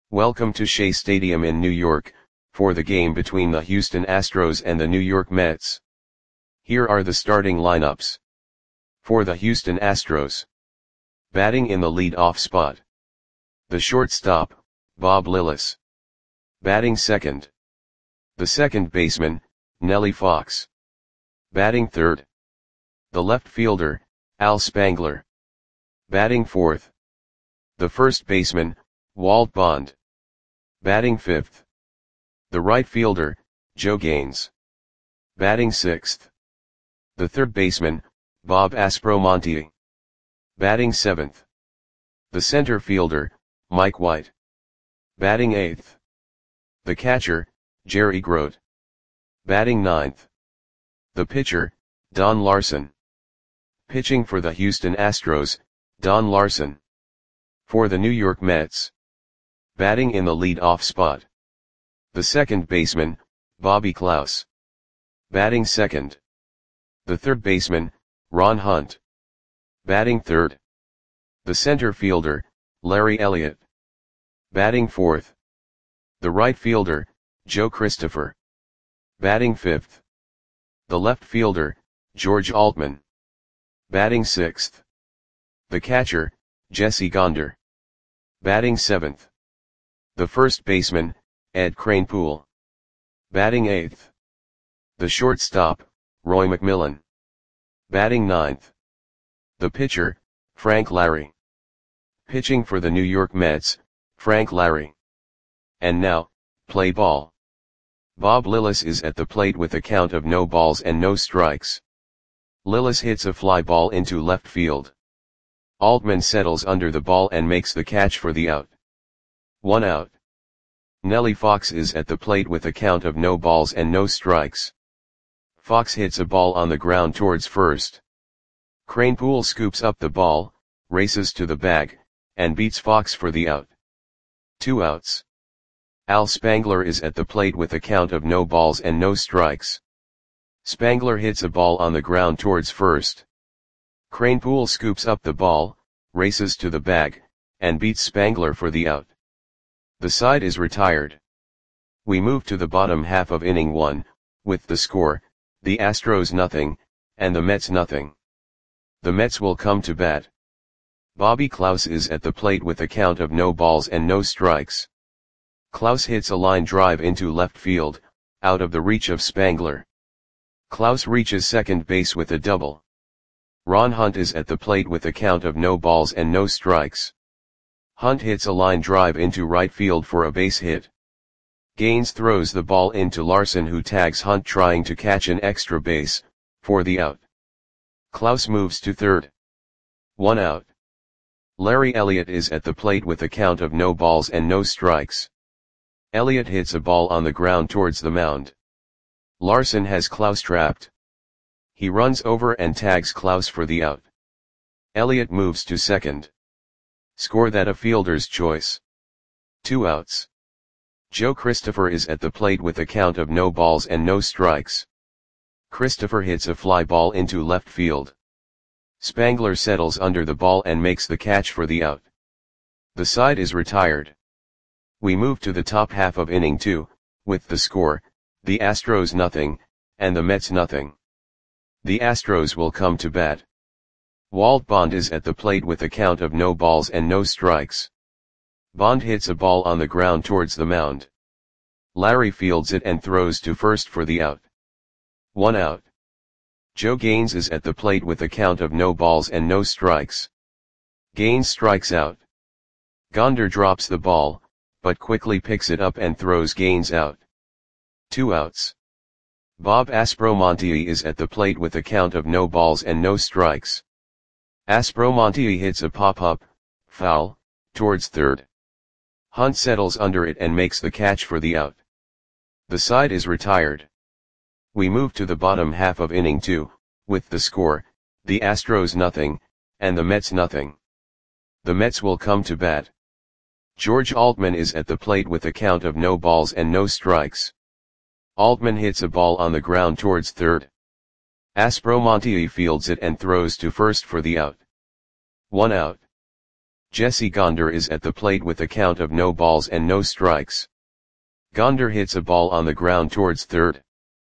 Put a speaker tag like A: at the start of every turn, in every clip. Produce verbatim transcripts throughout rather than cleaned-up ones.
A: Welcome to Shea Stadium in New York, for the game between the Houston Astros and the New York Mets. Here are the starting lineups. For the Houston Astros. Batting in the lead-off spot. The shortstop, Bob Lillis. Batting second. The second baseman, Nellie Fox. Batting third. The left fielder, Al Spangler. Batting fourth. The first baseman, Walt Bond. Batting fifth. The right fielder, Joe Gaines. Batting sixth. The third baseman, Bob Aspromonte. Batting seventh. The center fielder, Mike White. Batting eighth. The catcher, Jerry Grote. Batting ninth. The pitcher, Don Larson. Pitching for the Houston Astros, Don Larson. For the New York Mets. Batting in the lead-off spot. The second baseman, Bobby Klaus. Batting second. The third baseman, Ron Hunt. Batting third. The center fielder, Larry Elliott. Batting fourth. The right fielder, Joe Christopher. Batting fifth. The left fielder, George Altman. Batting sixth. The catcher, Jesse Gonder. Batting seventh. The first baseman, Ed Kranepool. Batting eighth. The shortstop, Roy McMillan. Batting ninth. The pitcher, Frank Lary. Pitching for the New York Mets, Frank Lary. And now, play ball. Bob Lillis is at the plate with a count of no balls and no strikes. Lillis hits a fly ball into left field. Altman settles under the ball and makes the catch for the out. One out. Nellie Fox is at the plate with a count of no balls and no strikes. Fox hits a ball on the ground towards first. Kranepool scoops up the ball, races to the bag, and beats Fox for the out. Two outs. Al Spangler is at the plate with a count of no balls and no strikes. Spangler hits a ball on the ground towards first. Kranepool scoops up the ball, races to the bag, and beats Spangler for the out. The side is retired. We move to the bottom half of inning one, with the score, the Astros nothing, and the Mets nothing. The Mets will come to bat. Bobby Klaus is at the plate with a count of no balls and no strikes. Klaus hits a line drive into left field, out of the reach of Spangler. Klaus reaches second base with a double. Ron Hunt is at the plate with a count of no balls and no strikes. Hunt hits a line drive into right field for a base hit. Gaines throws the ball into Larson, who tags Hunt trying to catch an extra base, for the out. Klaus moves to third. One out. Larry Elliott is at the plate with a count of no balls and no strikes. Elliott hits a ball on the ground towards the mound. Larson has Klaus trapped. He runs over and tags Klaus for the out. Elliott moves to second. Score that a fielder's choice. Two outs. Joe Christopher is at the plate with a count of no balls and no strikes. Christopher hits a fly ball into left field. Spangler settles under the ball and makes the catch for the out. The side is retired. We move to the top half of inning two, with the score, the Astros nothing, and the Mets nothing. The Astros will come to bat. Walt Bond is at the plate with a count of no balls and no strikes. Bond hits a ball on the ground towards the mound. Larry fields it and throws to first for the out. One out. Joe Gaines is at the plate with a count of no balls and no strikes. Gaines strikes out. Gonder drops the ball, but quickly picks it up and throws Gaines out. Two outs. Bob Aspromonte is at the plate with a count of no balls and no strikes. Aspromonte hits a pop-up, foul, towards third. Hunt settles under it and makes the catch for the out. The side is retired. We move to the bottom half of inning two, with the score, the Astros nothing, and the Mets nothing. The Mets will come to bat. George Altman is at the plate with a count of no balls and no strikes. Altman hits a ball on the ground towards third. Aspromonte fields it and throws to first for the out. One out. Jesse Gonder is at the plate with a count of no balls and no strikes. Gonder hits a ball on the ground towards third.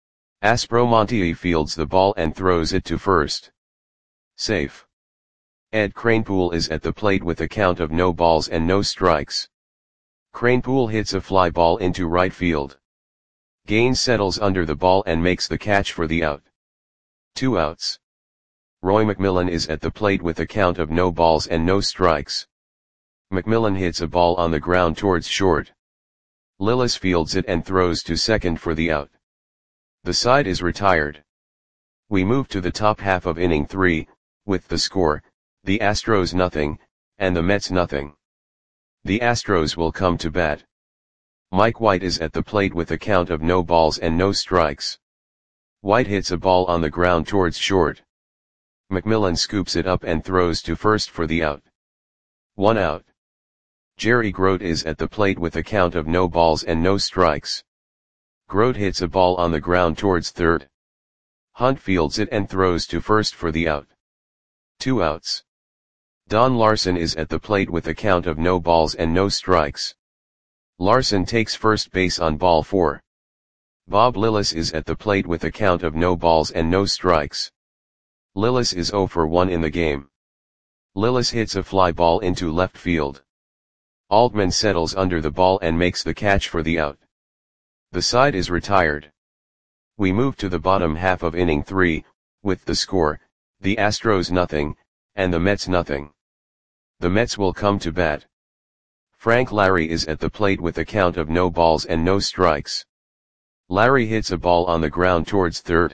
A: Aspromonte fields the ball and throws it to first. Safe. Ed Kranepool is at the plate with a count of no balls and no strikes. Kranepool hits a fly ball into right field. Gaines settles under the ball and makes the catch for the out. Two outs. Roy McMillan is at the plate with a count of no balls and no strikes. McMillan hits a ball on the ground towards short. Lillis fields it and throws to second for the out. The side is retired. We move to the top half of inning three, with the score, the Astros nothing, and the Mets nothing. The Astros will come to bat. Mike White is at the plate with a count of no balls and no strikes. White hits a ball on the ground towards short. McMillan scoops it up and throws to first for the out. One out. Jerry Grote is at the plate with a count of no balls and no strikes. Grote hits a ball on the ground towards third. Hunt fields it and throws to first for the out. Two outs. Don Larson is at the plate with a count of no balls and no strikes. Larson takes first base on ball four. Bob Lillis is at the plate with a count of no balls and no strikes. Lillis is oh for one in the game. Lillis hits a fly ball into left field. Altman settles under the ball and makes the catch for the out. The side is retired. We move to the bottom half of inning three, with the score, the Astros nothing, and the Mets nothing. The Mets will come to bat. Frank Larry is at the plate with a count of no balls and no strikes. Larry hits a ball on the ground towards third.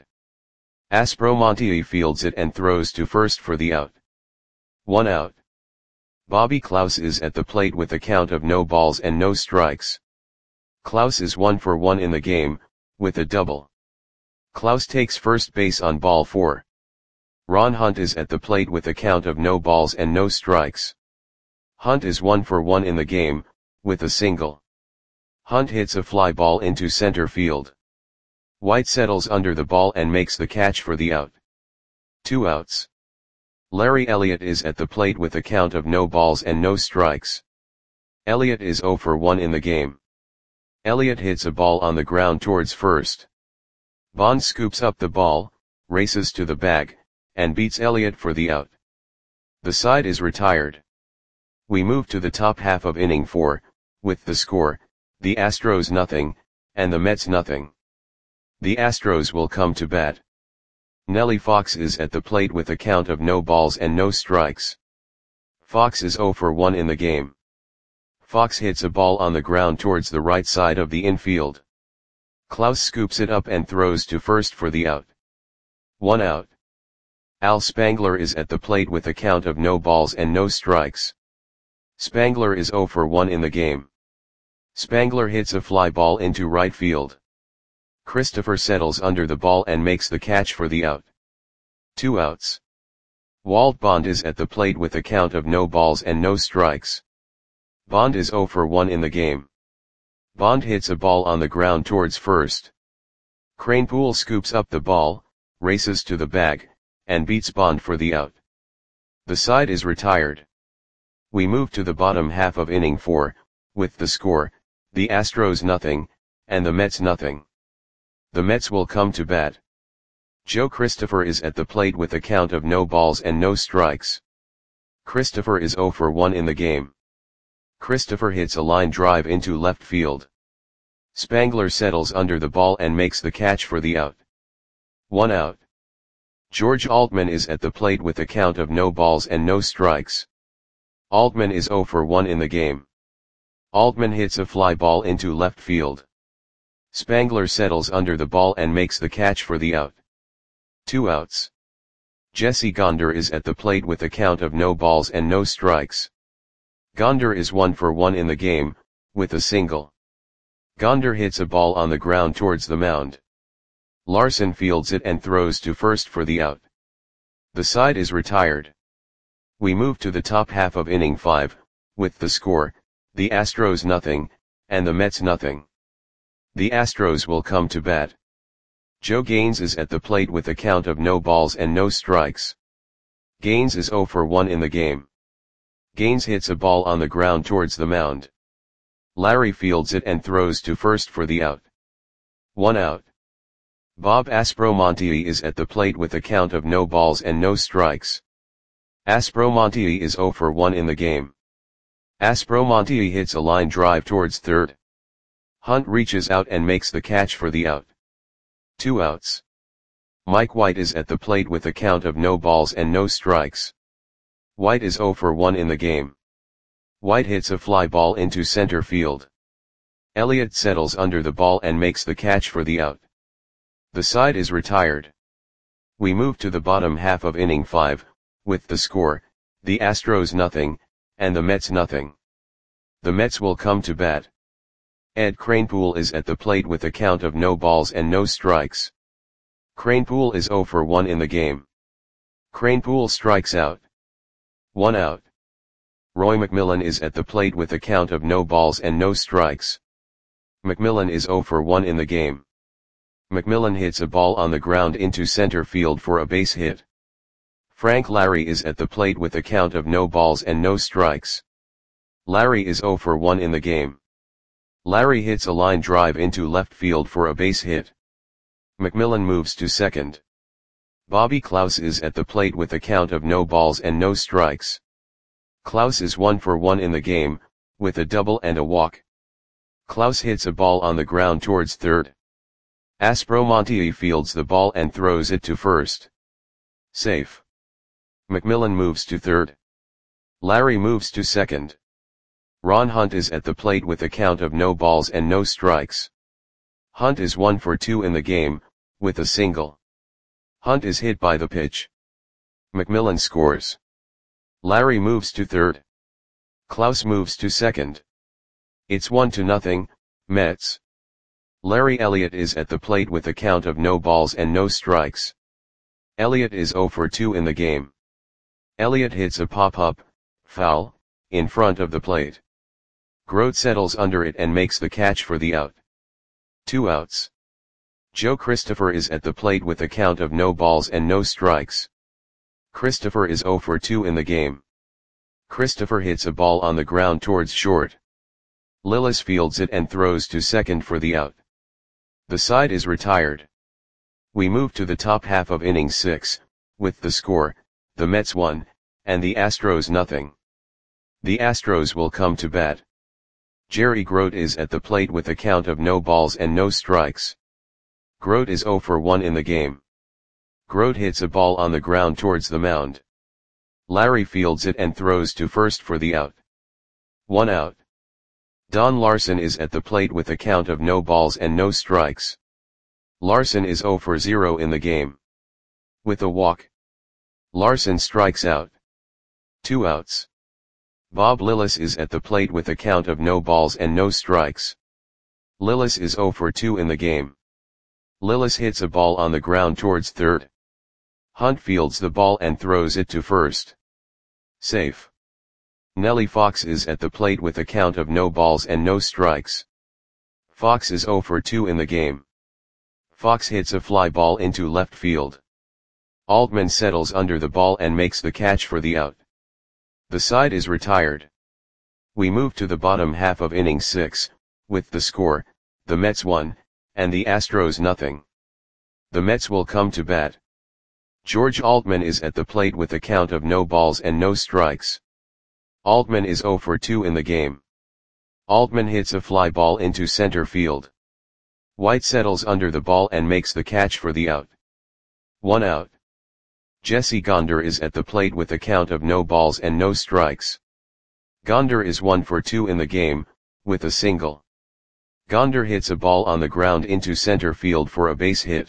A: Aspromonte fields it and throws to first for the out. One out. Bobby Klaus is at the plate with a count of no balls and no strikes. Klaus is one for one in the game, with a double. Klaus takes first base on ball four. Ron Hunt is at the plate with a count of no balls and no strikes. Hunt is one for one in the game, with a single. Hunt hits a fly ball into center field. White settles under the ball and makes the catch for the out. Two outs. Larry Elliott is at the plate with a count of no balls and no strikes. Elliott is oh for one in the game. Elliott hits a ball on the ground towards first. Bond scoops up the ball, races to the bag, and beats Elliott for the out. The side is retired. We move to the top half of inning four, with the score, the Astros nothing, and the Mets nothing. The Astros will come to bat. Nellie Fox is at the plate with a count of no balls and no strikes. Fox is oh for one in the game. Fox hits a ball on the ground towards the right side of the infield. Klaus scoops it up and throws to first for the out. One out. Al Spangler is at the plate with a count of no balls and no strikes. Spangler is oh for one in the game. Spangler hits a fly ball into right field. Christopher settles under the ball and makes the catch for the out. Two outs. Walt Bond is at the plate with a count of no balls and no strikes. Bond is oh for one in the game. Bond hits a ball on the ground towards first. Kranepool scoops up the ball, races to the bag, and beats Bond for the out. The side is retired. We move to the bottom half of inning four, with the score, the Astros nothing, and the Mets nothing. The Mets will come to bat. Joe Christopher is at the plate with a count of no balls and no strikes. Christopher is oh for one in the game. Christopher hits a line drive into left field. Spangler settles under the ball and makes the catch for the out. One out. George Altman is at the plate with a count of no balls and no strikes. Altman is oh for one in the game. Altman hits a fly ball into left field. Spangler settles under the ball and makes the catch for the out. Two outs. Jesse Gonder is at the plate with a count of no balls and no strikes. Gonder is one for one in the game, with a single. Gonder hits a ball on the ground towards the mound. Larson fields it and throws to first for the out. The side is retired. We move to the top half of inning five, with the score, the Astros nothing, and the Mets nothing. The Astros will come to bat. Joe Gaines is at the plate with a count of no balls and no strikes. Gaines is oh for one in the game. Gaines hits a ball on the ground towards the mound. Larry fields it and throws to first for the out. One out. Bob Aspromonte is at the plate with a count of no balls and no strikes. Aspromonte is zero for one in the game. Aspromonte hits a line drive towards third. Hunt reaches out and makes the catch for the out. Two outs. Mike White is at the plate with a count of no balls and no strikes. White is zero for one in the game. White hits a fly ball into center field. Elliott settles under the ball and makes the catch for the out. The side is retired. We move to the bottom half of inning five, with the score, the Astros nothing, and the Mets nothing. The Mets will come to bat. Ed Kranepool is at the plate with a count of no balls and no strikes. Kranepool is zero for one in the game. Kranepool strikes out. One out. Roy McMillan is at the plate with a count of no balls and no strikes. McMillan is zero for one in the game. McMillan hits a ball on the ground into center field for a base hit. Frank Larry is at the plate with a count of no balls and no strikes. Larry is zero for one in the game. Larry hits a line drive into left field for a base hit. McMillan moves to second. Bobby Klaus is at the plate with a count of no balls and no strikes. Klaus is one for one in the game, with a double and a walk. Klaus hits a ball on the ground towards third. Aspromonte fields the ball and throws it to first. Safe. McMillan moves to third. Larry moves to second. Ron Hunt is at the plate with a count of no balls and no strikes. Hunt is one for two in the game, with a single. Hunt is hit by the pitch. McMillan scores. Larry moves to third. Klaus moves to second. It's one to nothing, Mets. Larry Elliott is at the plate with a count of no balls and no strikes. Elliott is zero for two in the game. Elliott hits a pop-up, foul, in front of the plate. Grote settles under it and makes the catch for the out. Two outs. Joe Christopher is at the plate with a count of no balls and no strikes. Christopher is zero for two in the game. Christopher hits a ball on the ground towards short. Lillis fields it and throws to second for the out. The side is retired. We move to the top half of inning six, with the score, the Mets one, and the Astros nothing. The Astros will come to bat. Jerry Grote is at the plate with a count of no balls and no strikes. Grote is zero for one in the game. Grote hits a ball on the ground towards the mound. Larry fields it and throws to first for the out. One out. Don Larson is at the plate with a count of no balls and no strikes. Larson is zero for zero in the game. With a walk. Larson strikes out. Two outs. Bob Lillis is at the plate with a count of no balls and no strikes. Lillis is zero for two in the game. Lillis hits a ball on the ground towards third. Hunt fields the ball and throws it to first. Safe. Nellie Fox is at the plate with a count of no balls and no strikes. Fox is zero for two in the game. Fox hits a fly ball into left field. Altman settles under the ball and makes the catch for the out. The side is retired. We move to the bottom half of inning six, with the score, the Mets one, and the Astros nothing. The Mets will come to bat. George Altman is at the plate with a count of no balls and no strikes. Altman is zero for two in the game. Altman hits a fly ball into center field. White settles under the ball and makes the catch for the out. One out. Jesse Gonder is at the plate with a count of no balls and no strikes. Gonder is one for two in the game, with a single. Gonder hits a ball on the ground into center field for a base hit.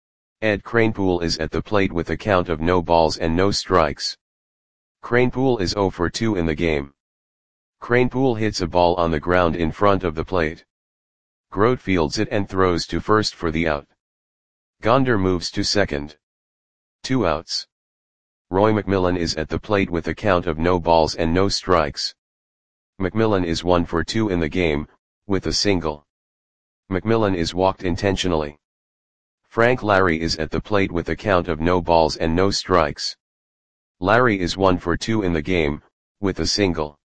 A: Ed Kranepool is at the plate with a count of no balls and no strikes. Kranepool is zero for two in the game. Kranepool hits a ball on the ground in front of the plate. Grote fields it and throws to first for the out. Gonder moves to second. Two outs. Roy McMillan is at the plate with a count of no balls and no strikes. McMillan is one for two in the game, with a single. McMillan is walked intentionally. Frank Larry is at the plate with a count of no balls and no strikes. Larry is one for two in the game, with a single.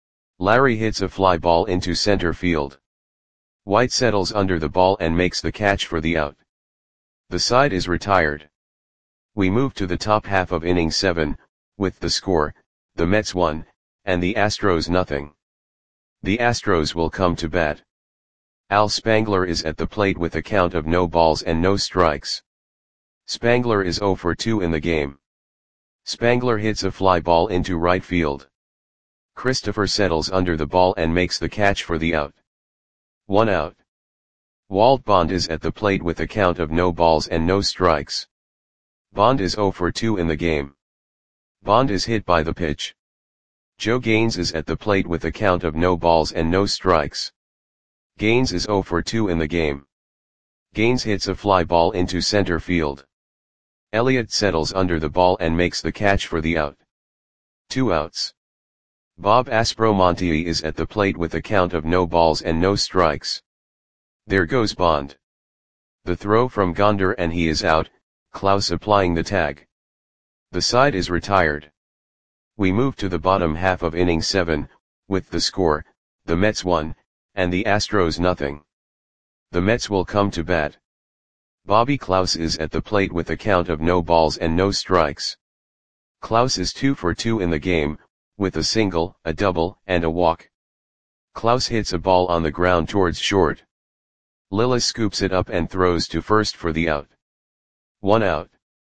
A: Larry hits a fly ball into center field. White settles under the ball and makes the catch for the out. The side is retired. We move to the top half of inning seven, with the score, the Mets one, and the Astros nothing. The Astros will come to bat. Al Spangler is at the plate with a count of no balls and no strikes. Spangler is oh for two in the game. Spangler hits a fly ball into right field. Christopher settles under the ball and makes the catch for the out. One out. Walt Bond is at the plate with a count of no balls and no strikes. Bond is oh for two in the game. Bond is hit by the pitch. Joe Gaines is at the plate with a count of no balls and no strikes. Gaines is oh for two in the game. Gaines hits a fly ball into center field. Elliott settles under the ball and makes the catch for the out. Two outs. Bob Aspromonte is at the plate with a count of no balls and no strikes. There goes Bond. The throw from Gonder and he is out, Klaus applying the tag. The side is retired. We move to the bottom half of inning seven, with the score, the Mets one, and the Astros nothing. The Mets will come to bat. Bobby Klaus is at the plate with a count of no balls and no strikes. Klaus is two for two in the game, with a single, a double, and a walk. Klaus hits a ball on the ground towards short. Lillis scoops it up and throws to first for the out. One out.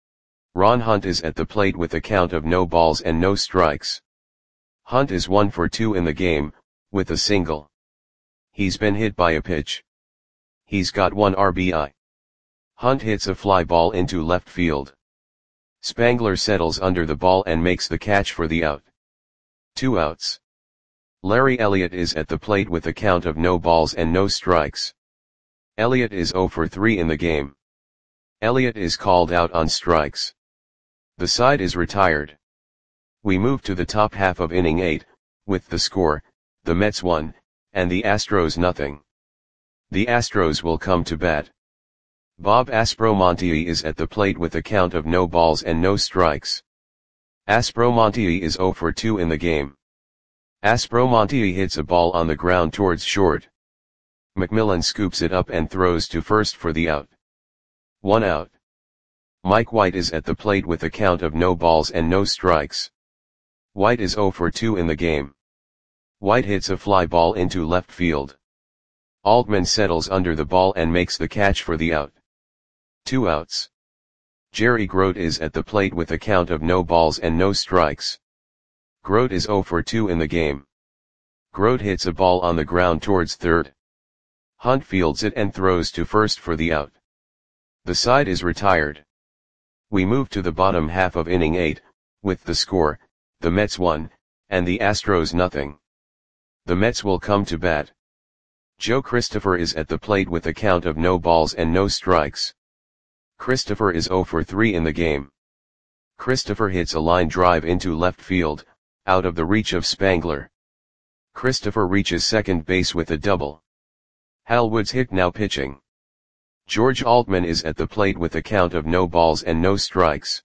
A: Ron Hunt is at the plate with a count of no balls and no strikes. Hunt is one for two in the game, with a single. He's been hit by a pitch. He's got one R B I. Hunt hits a fly ball into left field. Spangler settles under the ball and makes the catch for the out. Two outs. Larry Elliott is at the plate with a count of no balls and no strikes. Elliott is oh for three in the game. Elliott is called out on strikes. The side is retired. We move to the top half of inning eight, with the score, the Mets one, and the Astros nothing. The Astros will come to bat. Bob Aspromonte is at the plate with a count of no balls and no strikes. Aspromonte is oh for two in the game. Aspromonte hits a ball on the ground towards short. McMillan scoops it up and throws to first for the out. One out. Mike White is at the plate with a count of no balls and no strikes. White is oh for two in the game. White hits a fly ball into left field. Altman settles under the ball and makes the catch for the out. Two outs. Jerry Grote is at the plate with a count of no balls and no strikes. Grote is oh for two in the game. Grote hits a ball on the ground towards third. Hunt fields it and throws to first for the out. The side is retired. We move to the bottom half of inning eight, with the score, the Mets one, and the Astros nothing. The Mets will come to bat. Joe Christopher is at the plate with a count of no balls and no strikes. Christopher is oh for three in the game. Christopher hits a line drive into left field, out of the reach of Spangler. Christopher reaches second base with a double. Hal Woods hit now pitching. George Altman is at the plate with a count of no balls and no strikes.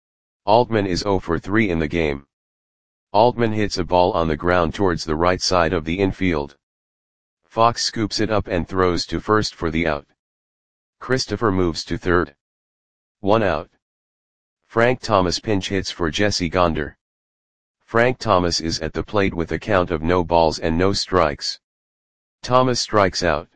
A: Altman is oh for three in the game. Altman hits a ball on the ground towards the right side of the infield. Fox scoops it up and throws to first for the out. Christopher moves to third. One out. Frank Thomas pinch hits for Jesse Gonder. Frank Thomas is at the plate with a count of no balls and no strikes. Thomas strikes out.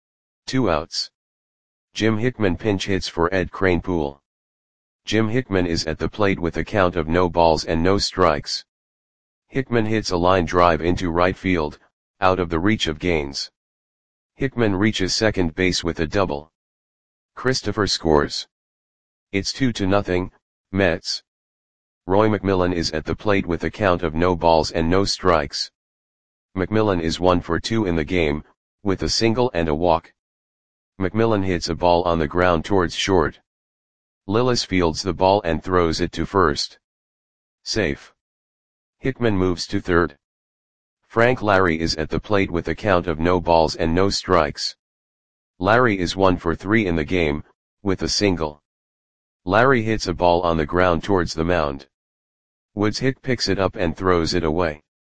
A: Two outs. Jim Hickman pinch hits for Ed Kranepool. Jim Hickman is at the plate with a count of no balls and no strikes. Hickman hits a line drive into right field, out of the reach of Gaines. Hickman reaches second base with a double. Christopher scores. It's two to nothing, Mets. Roy McMillan is at the plate with a count of no balls and no strikes. McMillan is one for two in the game, with a single and a walk. McMillan hits a ball on the ground towards short. Lillis fields the ball and throws it to first. Safe. Hickman moves to third. Frank Larry is at the plate with a count of no balls and no strikes. Larry is one for three in the game, with a single. Larry hits a ball on the ground towards the mound. Woods Hick picks it up and throws it away.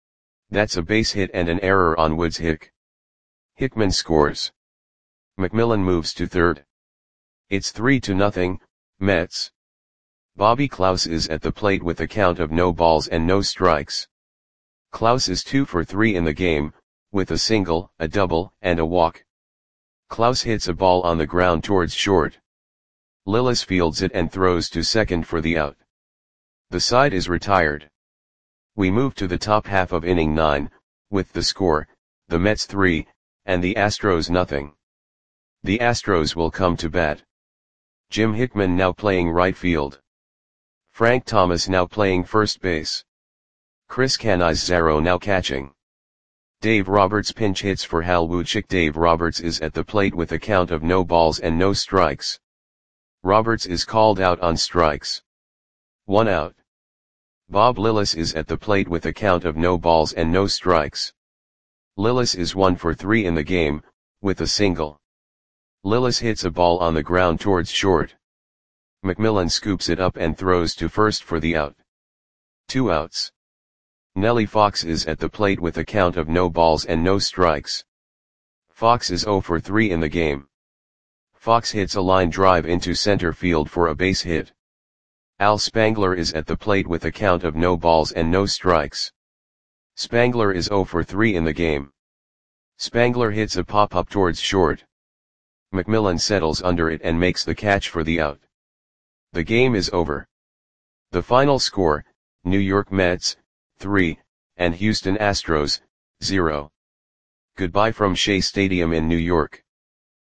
A: That's a base hit and an error on Woods. Hick. Hickman scores. McMillan moves to third. It's three to nothing, Mets. Bobby Klaus is at the plate with a count of no balls and no strikes. Klaus is two for three in the game, with a single, a double, and a walk. Klaus hits a ball on the ground towards short. Lillis fields it and throws to second for the out. The side is retired. We move to the top half of inning nine, with the score, the Mets three, and the Astros nothing. The Astros will come to bat. Jim Hickman now playing right field. Frank Thomas now playing first base. Chris Canizaro now catching. Dave Roberts pinch hits for Hal Wuchik. Dave Roberts is at the plate with a count of no balls and no strikes. Roberts is called out on strikes. One out. Bob Lillis is at the plate with a count of no balls and no strikes. Lillis is one for three in the game, with a single. Lillis hits a ball on the ground towards short. McMillan scoops it up and throws to first for the out. Two outs. Nellie Fox is at the plate with a count of no balls and no strikes. Fox is zero for three in the game. Fox hits a line drive into center field for a base hit. Al Spangler is at the plate with a count of no balls and no strikes. Spangler is zero for three in the game. Spangler hits a pop-up towards short. McMillan settles under it and makes the catch for the out. The game is over. The final score, New York Mets, three, and Houston Astros, zero. Goodbye from Shea Stadium in New York.